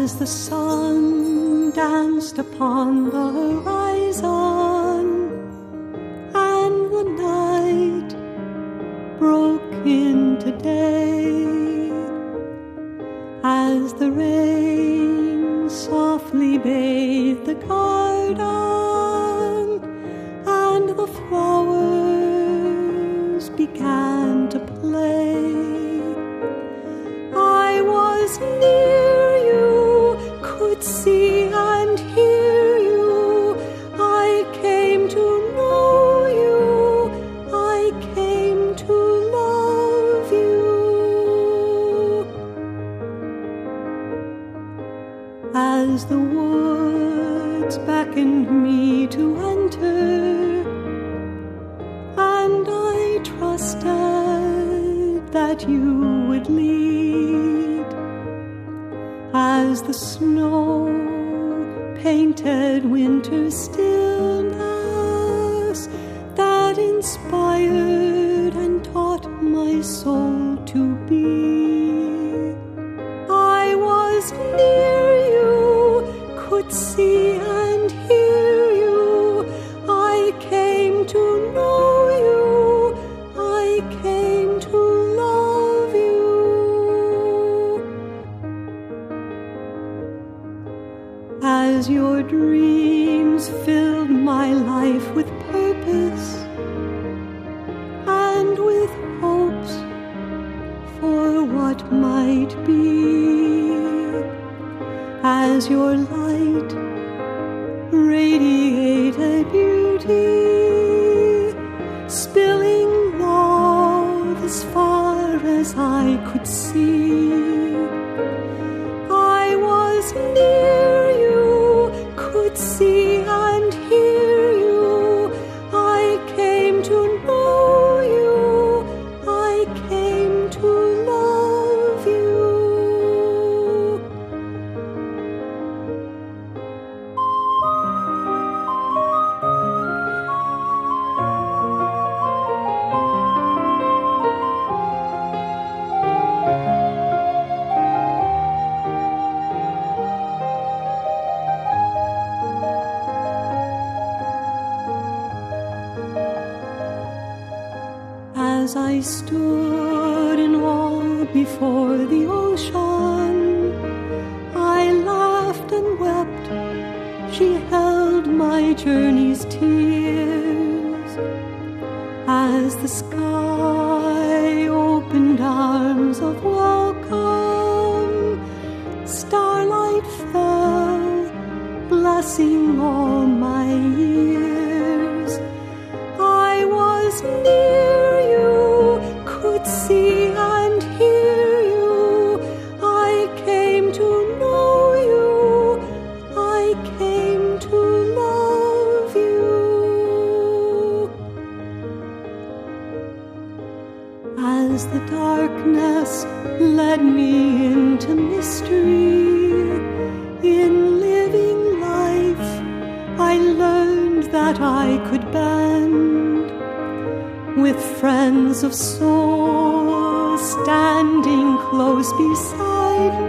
as the sun danced upon the horizon and the night broke into day, as the rain softly bathed the garden and the flowers began to play. I was near you, could see and hear you. I came to know you, I came to love you. As the woods beckoned me to enter, and I trusted that you would lead, as the snow painted winter's stillness that inspired and taught my soul to be. I was near you, could see and hear you. I came to know you, I came to love you. As your dreams filled my life with purpose and with hopes for what might be, as your light radiated beauty, spilling love as far as I could see. I was near you, could see and hear you. I came to know you, I came to love you. As I stood in awe before the ocean, I laughed and wept. She held my journey's tears. As the sky opened arms of welcome, starlight fell, blessing all my years. I was near you, could see and hear you. I came to know you, I came to love you. As the darkness led me into mystery, in living life I learned that I could bend with friends of soul standing close beside